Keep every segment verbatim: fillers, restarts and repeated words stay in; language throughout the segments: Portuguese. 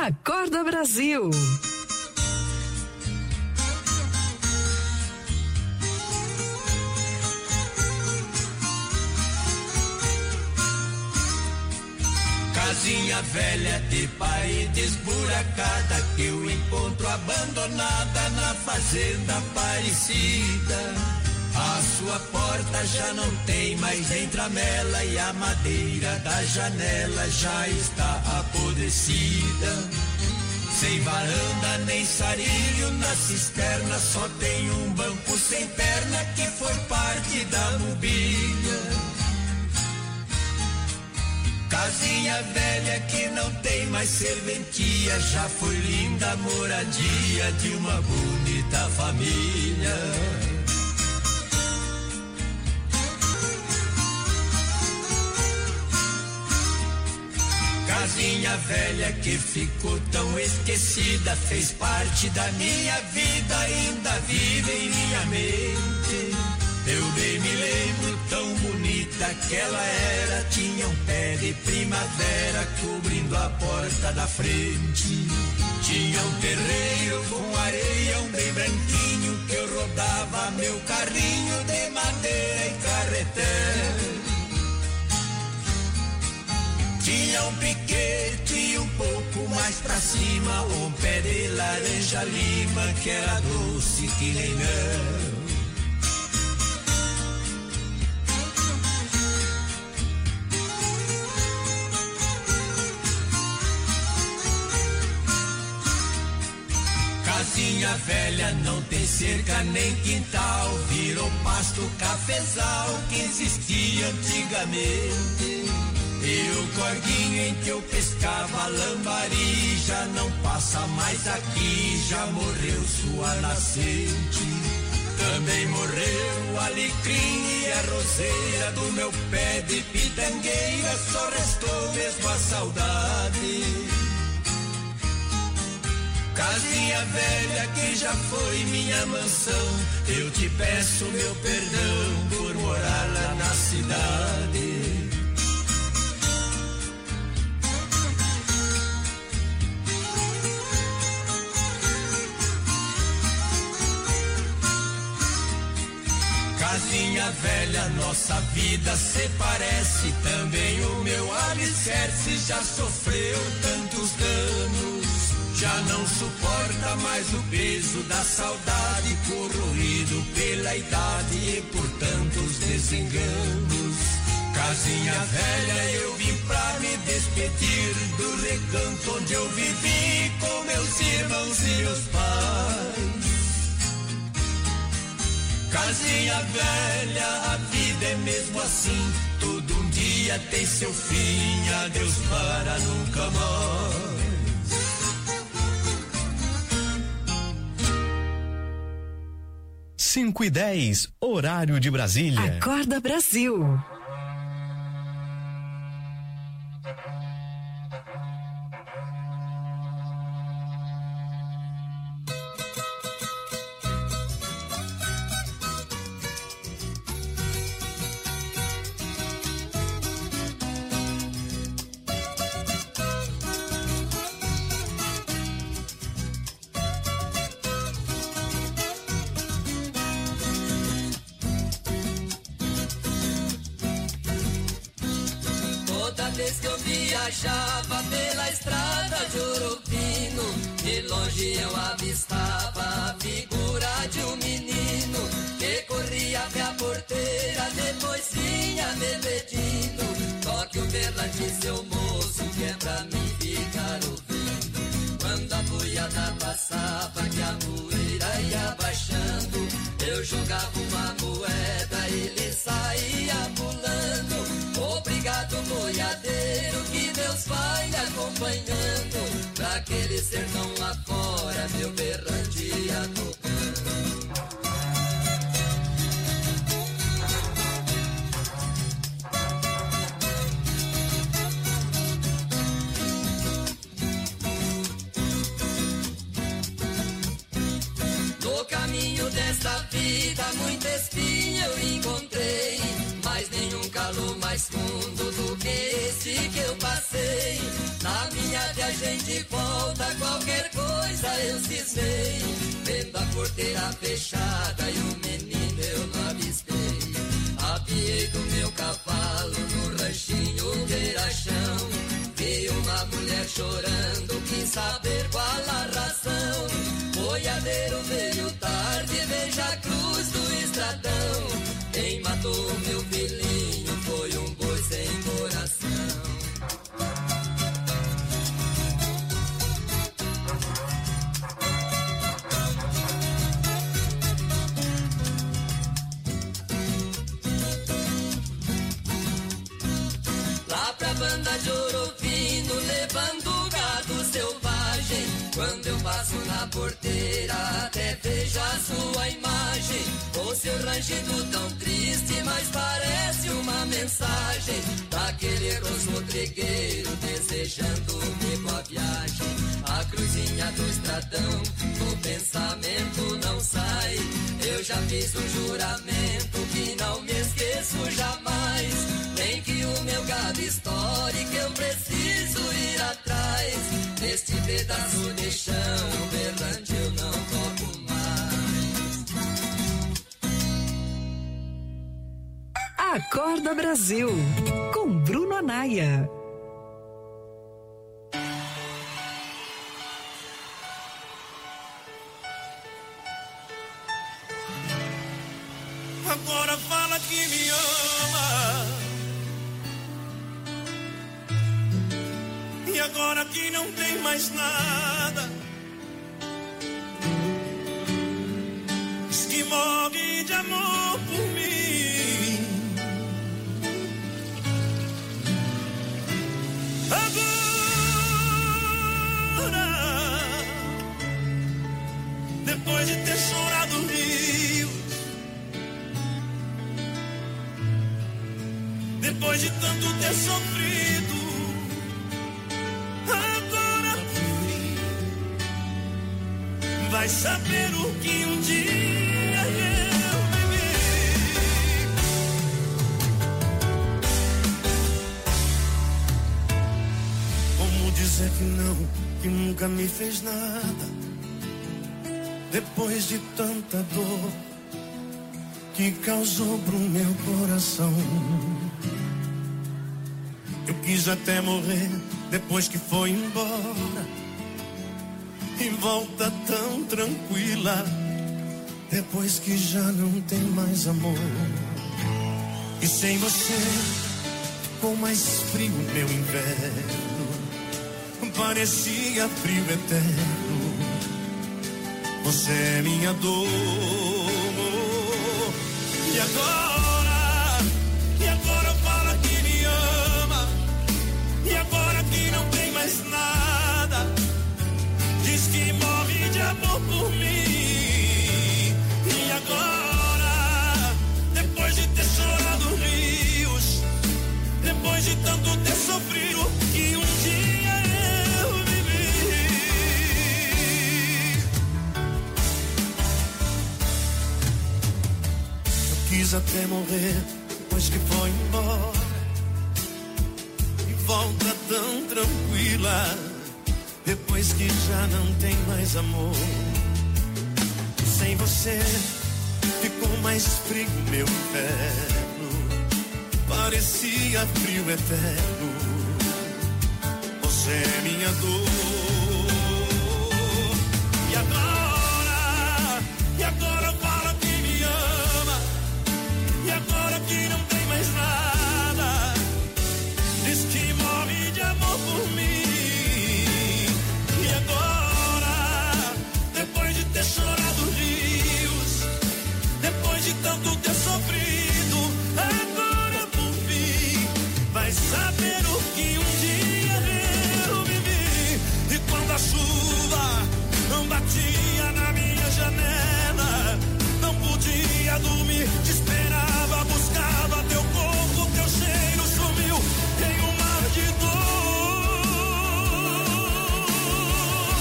Acorda Brasil. Casinha velha de parede esburacada que eu encontro abandonada na fazenda Aparecida. A sua porta já não tem mais entramela e a madeira da janela já está apodrecida. Sem varanda nem sarilho na cisterna, só tem um banco sem perna que foi parte da mobília. Casinha velha que não tem mais serventia, já foi linda moradia de uma bonita família. Casinha velha que ficou tão esquecida, fez parte da minha vida, ainda vive em minha mente. Eu bem me lembro tão bonita que ela era, tinha um pé de primavera cobrindo a porta da frente. Tinha um terreiro com areião bem branquinho que eu rodava meu carrinho de madeira e carretel. Tinha um piquete e um pouco mais pra cima um pé de laranja lima que era doce que nem mel. Casinha velha não tem cerca nem quintal, virou pasto cafezal que existia antigamente. E o corguinho em que eu pescava lambari já não passa mais aqui, já morreu sua nascente. Também morreu o alecrim e a roseira do meu pé de pitangueira, só restou mesmo a saudade. Casinha velha que já foi minha mansão, eu te peço meu perdão por morar lá na cidade. Casinha velha, nossa vida se parece, também o meu alicerce já sofreu tantos danos. Já não suporta mais o peso da saudade, corroído pela idade e por tantos desenganos. Casinha velha, eu vim pra me despedir do recanto onde eu vivi com meus irmãos e meus pais. Casinha velha, a vida é mesmo assim, todo um dia tem seu fim, adeus para nunca mais. cinco e dez, horário de Brasília. Acorda Brasil. Viajava pela estrada de Ouro Fino, de longe eu avistava a figura de um menino que corria até a porteira, depois vinha me pedindo: toque o berrante, seu moço, que é pra mim ficar ouvindo. Quando a boiada passava, que a poeira ia baixando, eu jogava uma moeda e ele saía pulando. Obrigado, boiadeiro, que Deus vai me acompanhando, pra aquele sertão lá fora, meu berrante ia tocando. No caminho desta vida, muita espinha eu encontrei, mas nenhum calo mais mais fundo do que esse que eu passei. Na minha viagem de volta, qualquer coisa eu cismei. Vendo a porteira fechada e o menino eu não avistei. Apiei do meu cavalo no ranchinho beira-chão. Vi uma mulher chorando, quis saber qual a razão. Boiadeiro veio tarde, veja a cruz do estradão. Quem matou meu filhinho foi um boi sem coração. Lá pra banda de Ouro Fino, levando gado selvagem. Quando eu passo na porteira, até vejo a sua imagem. O seu rangido tão triste, mas parece uma mensagem daquele rosto trigueiro desejando-me com a viagem. A cruzinha do estradão, do pensamento não sai. Eu já fiz um juramento que não me esqueço jamais. Nem que o meu gado estoure, que eu preciso ir atrás. Neste pedaço de chão, berrante eu não toco mais. Acorda Brasil, com Bruno Anaia. Agora fala que me ama. E agora que não tem mais nada, diz que morre de amor por mim. Agora, depois de ter chorado rios, depois de tanto ter sofrido, agora por fim vai saber o que um dia eu vivi. Como dizer que não, que nunca me fez nada, depois de tanta dor que causou pro meu coração. Eu quis até morrer depois que foi embora, e volta tão tranquila depois que já não tem mais amor. E sem você ficou mais frio meu inverno, parecia frio eterno. Você é minha dor. E agora, e agora fala que me ama. E agora que não tem mais nada, diz que morre de amor por mim. E agora, depois de ter chorado rios, depois de tanto ter sofrido, que um dia eu vivi. Eu quis até morrer depois que foi embora, volta tão tranquila depois que já não tem mais amor. Sem você ficou mais frio meu inverno, parecia frio eterno. Você é minha dor. E agora, e agora fala que me ama. E agora que não tem mais nada, diz que morre de amor por mim. E agora, depois de ter chorado rios, depois de tanto ter sofrido, agora por fim vai saber o que um dia eu vivi. E quando a chuva não batia na minha janela, não podia dormir, te esperava, buscava teu corpo, teu cheiro sumiu em um mar de dor.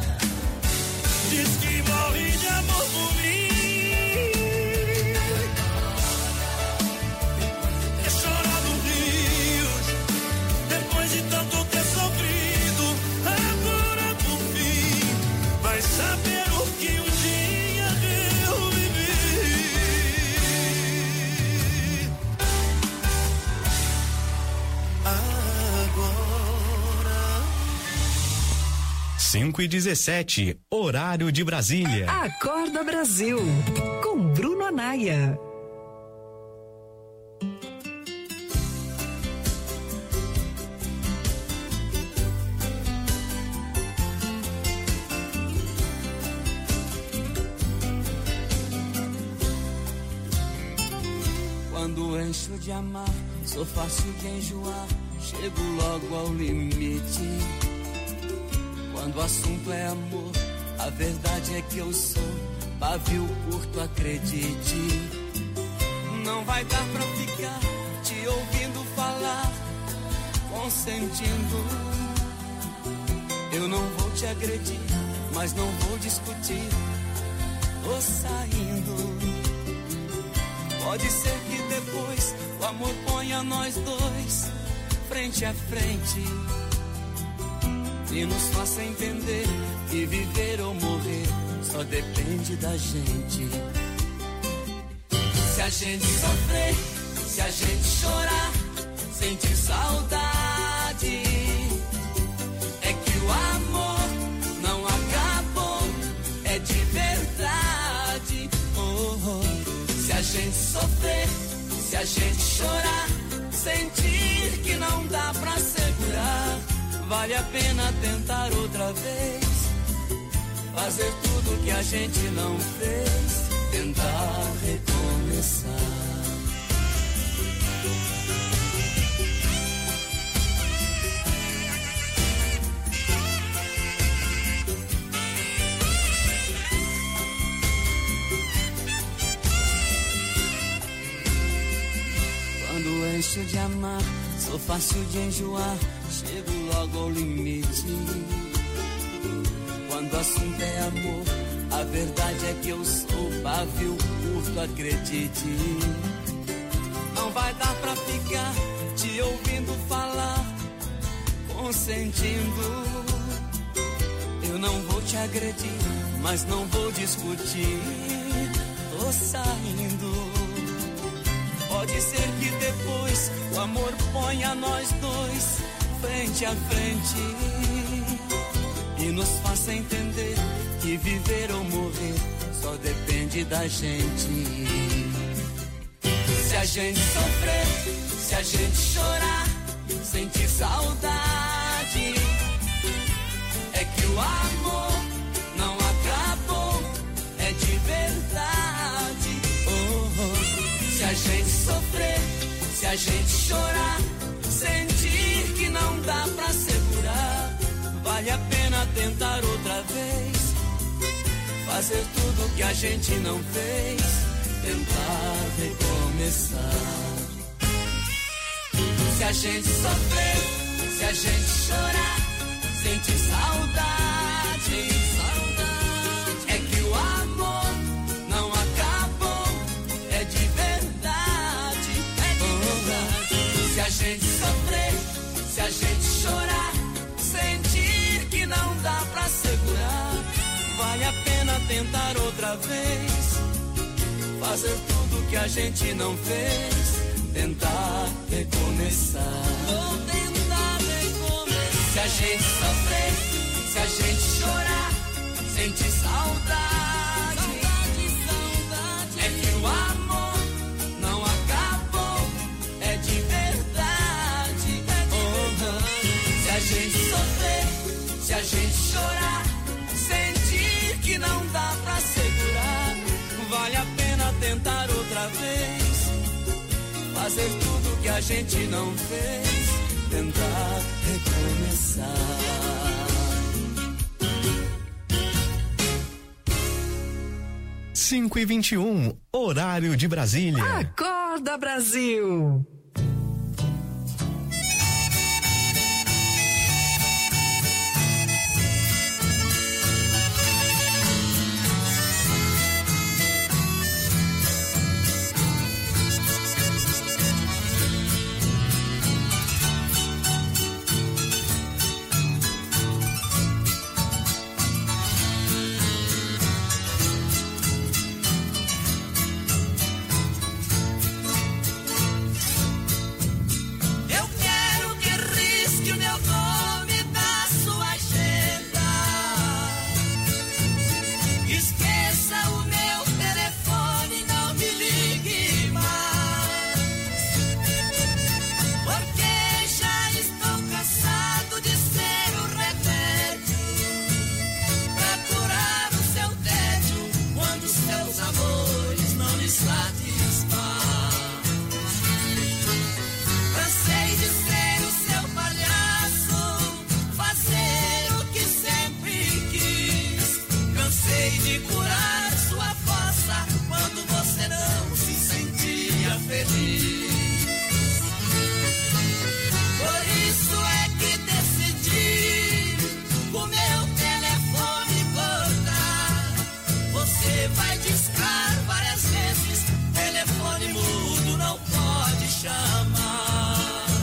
Diz que morre de amor por mim. saber o que um dia eu vivi. Agora cinco e dezessete, horário de Brasília. Acorda Brasil, com Bruno Anaia. Quando encho de amar, sou fácil de enjoar, chego logo ao limite. Quando o assunto é amor, a verdade é que eu sou pavio curto, acredite. Não vai dar pra ficar te ouvindo falar, consentindo. Eu não vou te agredir, mas não vou discutir, tô saindo. Pode ser que depois o amor ponha nós dois frente a frente e nos faça entender que viver ou morrer só depende da gente. Se a gente sofrer, se a gente chorar, sentir saudade, é que o amor não acabou, é de verdade. Oh, oh. Se a gente sofrer, se a gente chorar, sentir que não dá pra segurar, vale a pena tentar outra vez, fazer tudo que a gente não fez, tentar recomeçar. Quando encho de amar, sou fácil de enjoar, chego logo ao limite. Quando o assunto é amor, a verdade é que eu sou pavio curto, acredite. Não vai dar pra ficar te ouvindo falar, consentindo. Eu não vou te agredir, mas não vou discutir, tô saindo. Pode ser que depois o amor ponha nós dois frente a frente e nos faça entender que viver ou morrer só depende da gente. Se a gente sofrer, se a gente chorar, sentir saudade, é que o amor não acabou, é de verdade. Oh, oh. Se a gente sofrer, se a gente chorar, sentir que não dá pra segurar, vale a pena tentar outra vez, fazer tudo que a gente não fez, tentar recomeçar. Se a gente sofrer, se a gente chorar, sentir saudade, saudade, é que o amor não acabou, é de verdade, é de verdade. Se a gente sofrer, se a gente chorar, sentir que não dá pra segurar, vale a pena tentar outra vez, fazer tudo que a gente não fez, tentar recomeçar. Vou tentar recomeçar. Se a gente sofrer, se a gente chorar, sentir saudade, saudade, saudade, é que o amor não acabou, é de verdade, é de verdade. Se a gente sofrer, se a gente chorar, sentir que não dá pra segurar, vale a pena tentar outra vez, fazer tudo que a gente não fez, tentar recomeçar. cinco e vinte e um, horário de Brasília. Acorda Brasil. de curar sua fossa quando você não se sentia feliz. Por isso é que decidi o meu telefone cortar. Você vai discar várias vezes, telefone mudo não pode chamar.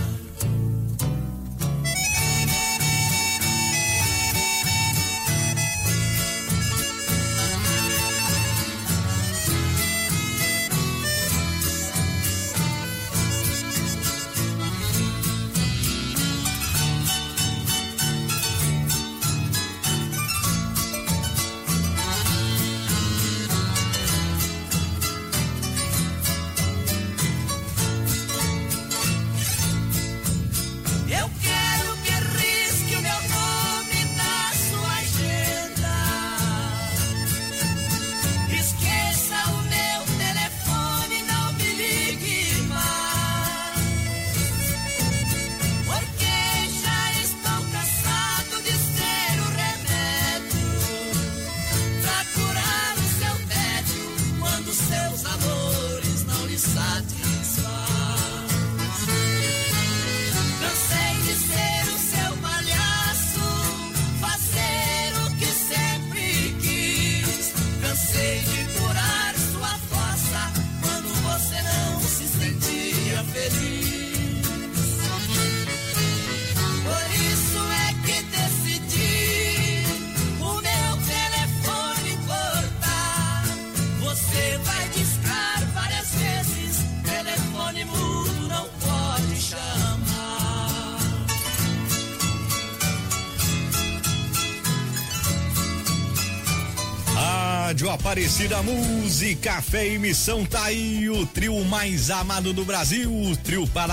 Rádio Aparecida Música, fé e missão, tá aí o trio mais amado do Brasil, o trio para